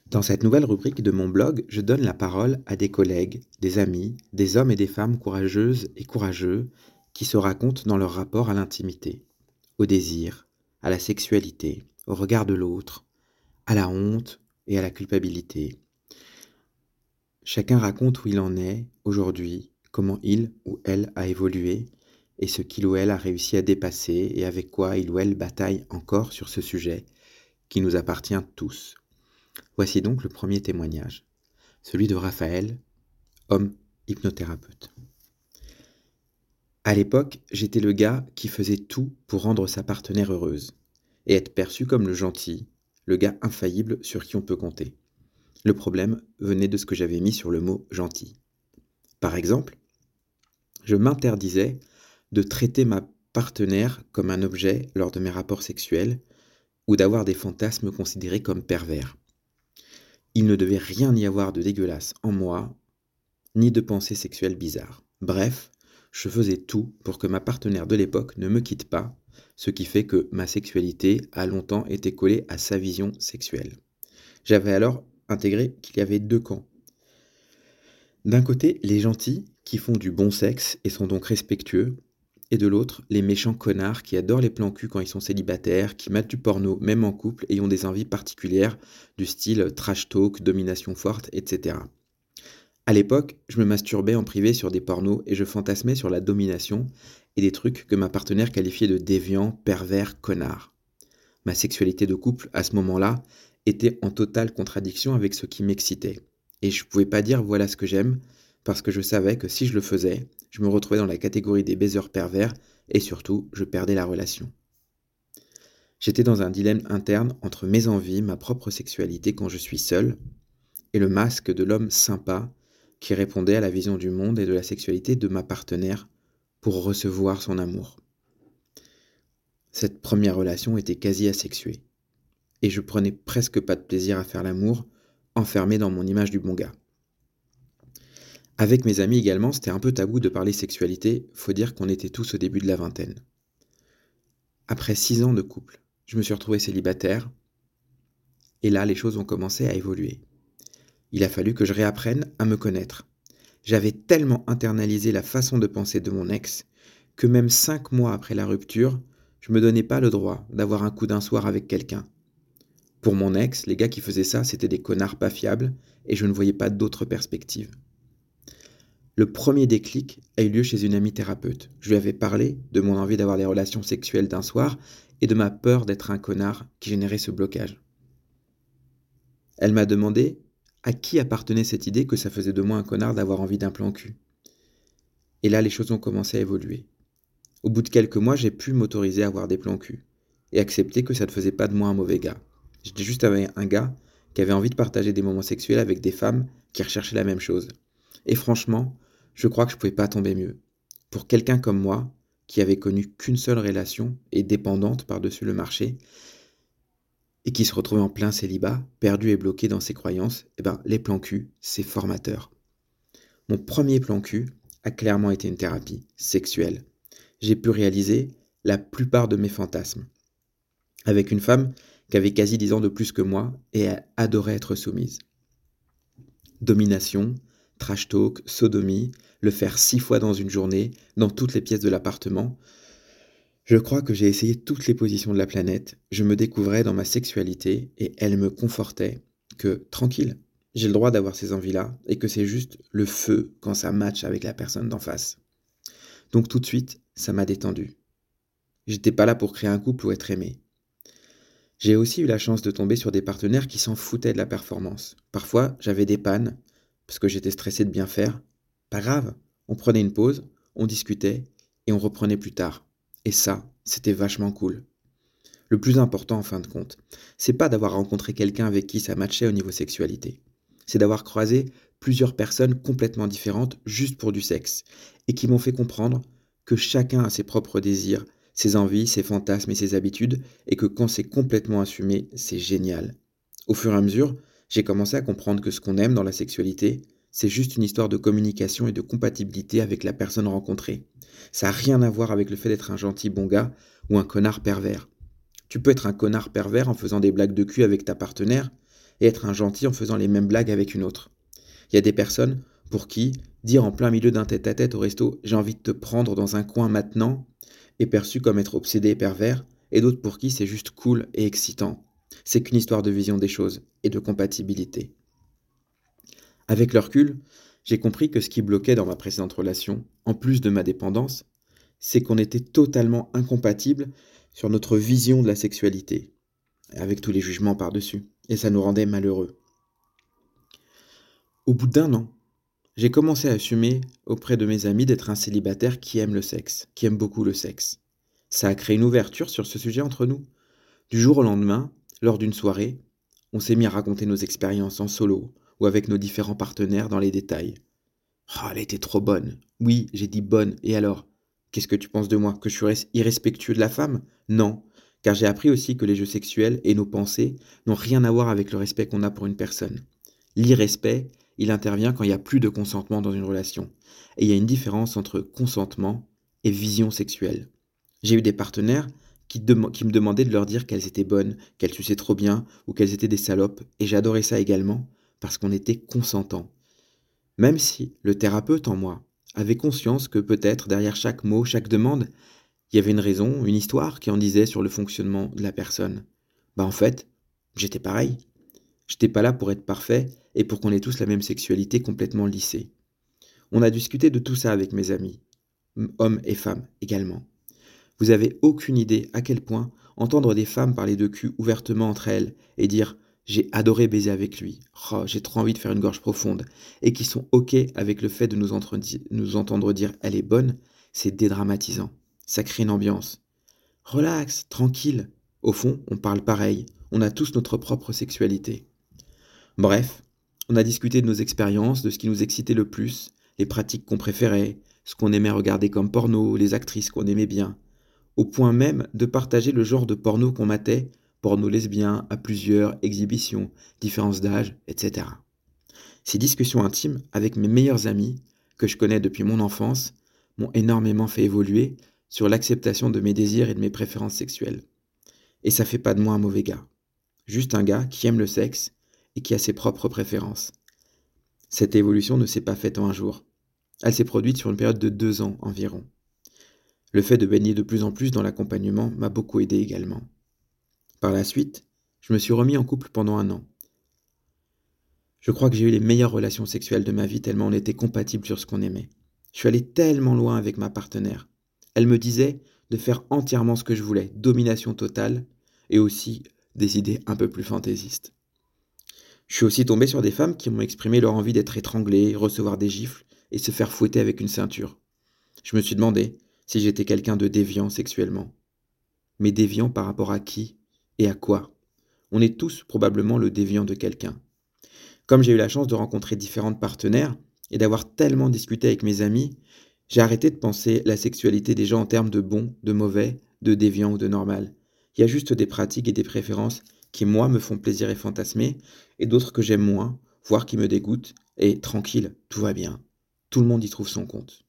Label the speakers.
Speaker 1: Dans cette nouvelle rubrique de mon blog, je donne la parole à des collègues, des amis, des hommes et des femmes courageuses et courageux qui se racontent dans leur rapport à l'intimité, au désir, à la sexualité, au regard de l'autre, à la honte et à la culpabilité. Chacun raconte où il en est aujourd'hui, comment il ou elle a évolué et ce qu'il ou elle a réussi à dépasser et avec quoi il ou elle bataille encore sur ce sujet qui nous appartient tous. Voici donc le premier témoignage, celui de Raphaël, homme hypnothérapeute. À l'époque, j'étais le gars qui faisait tout pour rendre sa partenaire heureuse et être perçu comme le gentil, le gars infaillible sur qui on peut compter. Le problème venait de ce que j'avais mis sur le mot gentil. Par exemple, je m'interdisais de traiter ma partenaire comme un objet lors de mes rapports sexuels ou d'avoir des fantasmes considérés comme pervers. Il ne devait rien y avoir de dégueulasse en moi, ni de pensées sexuelles bizarres. Bref, je faisais tout pour que ma partenaire de l'époque ne me quitte pas, ce qui fait que ma sexualité a longtemps été collée à sa vision sexuelle. J'avais alors intégré qu'il y avait deux camps. D'un côté, les gentils, qui font du bon sexe et sont donc respectueux, et de l'autre, les méchants connards qui adorent les plans cul quand ils sont célibataires, qui matent du porno même en couple et ont des envies particulières du style trash talk, domination forte, etc. À l'époque, je me masturbais en privé sur des pornos et je fantasmais sur la domination et des trucs que ma partenaire qualifiait de déviants, pervers, connards. Ma sexualité de couple, à ce moment-là, était en totale contradiction avec ce qui m'excitait. Et je pouvais pas dire voilà ce que j'aime, parce que je savais que si je le faisais, je me retrouvais dans la catégorie des baiseurs pervers et surtout, je perdais la relation. J'étais dans un dilemme interne entre mes envies, ma propre sexualité quand je suis seul, et le masque de l'homme sympa qui répondait à la vision du monde et de la sexualité de ma partenaire pour recevoir son amour. Cette première relation était quasi asexuée, et je prenais presque pas de plaisir à faire l'amour, enfermé dans mon image du bon gars. Avec mes amis également, c'était un peu tabou de parler sexualité, faut dire qu'on était tous au début de la vingtaine. Après 6 ans de couple, je me suis retrouvé célibataire, et là les choses ont commencé à évoluer. Il a fallu que je réapprenne à me connaître. J'avais tellement internalisé la façon de penser de mon ex que même 5 mois après la rupture, je me donnais pas le droit d'avoir un coup d'un soir avec quelqu'un. Pour mon ex, les gars qui faisaient ça, c'était des connards pas fiables et je ne voyais pas d'autre perspective. Le premier déclic a eu lieu chez une amie thérapeute. Je lui avais parlé de mon envie d'avoir des relations sexuelles d'un soir et de ma peur d'être un connard qui générait ce blocage. Elle m'a demandé à qui appartenait cette idée que ça faisait de moi un connard d'avoir envie d'un plan cul. Et là, les choses ont commencé à évoluer. Au bout de quelques mois, j'ai pu m'autoriser à avoir des plans cul et accepter que ça ne faisait pas de moi un mauvais gars. J'étais juste avec un gars qui avait envie de partager des moments sexuels avec des femmes qui recherchaient la même chose. Et franchement, je crois que je pouvais pas tomber mieux. Pour quelqu'un comme moi, qui avait connu qu'une seule relation et dépendante par-dessus le marché, et qui se retrouvait en plein célibat, perdu et bloqué dans ses croyances, les plans cul, c'est formateur. Mon premier plan cul a clairement été une thérapie sexuelle. J'ai pu réaliser la plupart de mes fantasmes. Avec une femme qui avait quasi 10 ans de plus que moi et adorait être soumise. Domination, trash talk, sodomie, le faire 6 fois dans une journée, dans toutes les pièces de l'appartement. Je crois que j'ai essayé toutes les positions de la planète, je me découvrais dans ma sexualité et elle me confortait que, tranquille, j'ai le droit d'avoir ces envies-là et que c'est juste le feu quand ça matche avec la personne d'en face. Donc tout de suite, ça m'a détendu. J'étais pas là pour créer un couple ou être aimé. J'ai aussi eu la chance de tomber sur des partenaires qui s'en foutaient de la performance. Parfois, j'avais des pannes, parce que j'étais stressé de bien faire. Pas grave, on prenait une pause, on discutait, et on reprenait plus tard. Et ça, c'était vachement cool. Le plus important en fin de compte, c'est pas d'avoir rencontré quelqu'un avec qui ça matchait au niveau sexualité. C'est d'avoir croisé plusieurs personnes complètement différentes juste pour du sexe, et qui m'ont fait comprendre que chacun a ses propres désirs, ses envies, ses fantasmes et ses habitudes, et que quand c'est complètement assumé, c'est génial. Au fur et à mesure, j'ai commencé à comprendre que ce qu'on aime dans la sexualité, c'est juste une histoire de communication et de compatibilité avec la personne rencontrée. Ça n'a rien à voir avec le fait d'être un gentil bon gars ou un connard pervers. Tu peux être un connard pervers en faisant des blagues de cul avec ta partenaire, et être un gentil en faisant les mêmes blagues avec une autre. Il y a des personnes pour qui dire en plein milieu d'un tête-à-tête au resto «j'ai envie de te prendre dans un coin maintenant» est perçu comme être obsédé et pervers, et d'autres pour qui c'est juste cool et excitant. C'est qu'une histoire de vision des choses et de compatibilité. Avec le recul, j'ai compris que ce qui bloquait dans ma précédente relation, en plus de ma dépendance, c'est qu'on était totalement incompatibles sur notre vision de la sexualité, avec tous les jugements par-dessus, et ça nous rendait malheureux. Au bout d'un an, j'ai commencé à assumer auprès de mes amis d'être un célibataire qui aime le sexe, qui aime beaucoup le sexe. Ça a créé une ouverture sur ce sujet entre nous. Du jour au lendemain, lors d'une soirée, on s'est mis à raconter nos expériences en solo ou avec nos différents partenaires dans les détails. Oh, elle était trop bonne. Oui, j'ai dit bonne, et alors? Qu'est-ce que tu penses de moi? Que je suis irrespectueux de la femme? Non, car j'ai appris aussi que les jeux sexuels et nos pensées n'ont rien à voir avec le respect qu'on a pour une personne. L'irrespect, il intervient quand il n'y a plus de consentement dans une relation. Et il y a une différence entre consentement et vision sexuelle. J'ai eu des partenaires qui me demandaient de leur dire qu'elles étaient bonnes, qu'elles suçaient trop bien ou qu'elles étaient des salopes, et j'adorais ça également parce qu'on était consentants. Même si le thérapeute en moi avait conscience que peut-être derrière chaque mot, chaque demande, il y avait une raison, une histoire qui en disait sur le fonctionnement de la personne. En fait, j'étais pareil. J'étais pas là pour être parfait et pour qu'on ait tous la même sexualité complètement lissée. On a discuté de tout ça avec mes amis, hommes et femmes également. Vous avez aucune idée à quel point entendre des femmes parler de cul ouvertement entre elles et dire «j'ai adoré baiser avec lui, oh, j'ai trop envie de faire une gorge profonde» et qui sont OK avec le fait de nous entendre dire «elle est bonne», c'est dédramatisant. Ça crée une ambiance. Relax, tranquille. Au fond, on parle pareil. On a tous notre propre sexualité. Bref, on a discuté de nos expériences, de ce qui nous excitait le plus, les pratiques qu'on préférait, ce qu'on aimait regarder comme porno, les actrices qu'on aimait bien, au point même de partager le genre de porno qu'on matait, porno lesbien, à plusieurs, exhibitions, différences d'âge, etc. Ces discussions intimes avec mes meilleurs amis, que je connais depuis mon enfance, m'ont énormément fait évoluer sur l'acceptation de mes désirs et de mes préférences sexuelles. Et ça fait pas de moi un mauvais gars. Juste un gars qui aime le sexe et qui a ses propres préférences. Cette évolution ne s'est pas faite en un jour. Elle s'est produite sur une période de 2 ans environ. Le fait de baigner de plus en plus dans l'accompagnement m'a beaucoup aidé également. Par la suite, je me suis remis en couple pendant 1 an. Je crois que j'ai eu les meilleures relations sexuelles de ma vie tellement on était compatibles sur ce qu'on aimait. Je suis allé tellement loin avec ma partenaire. Elle me disait de faire entièrement ce que je voulais, domination totale, et aussi des idées un peu plus fantaisistes. Je suis aussi tombé sur des femmes qui m'ont exprimé leur envie d'être étranglées, recevoir des gifles et se faire fouetter avec une ceinture. Je me suis demandé si j'étais quelqu'un de déviant sexuellement. Mais déviant par rapport à qui et à quoi? On est tous probablement le déviant de quelqu'un. Comme j'ai eu la chance de rencontrer différentes partenaires et d'avoir tellement discuté avec mes amis, j'ai arrêté de penser la sexualité des gens en termes de bon, de mauvais, de déviant ou de normal. Il y a juste des pratiques et des préférences qui, moi, me font plaisir et fantasmer, et d'autres que j'aime moins, voire qui me dégoûtent, et tranquille, tout va bien. Tout le monde y trouve son compte.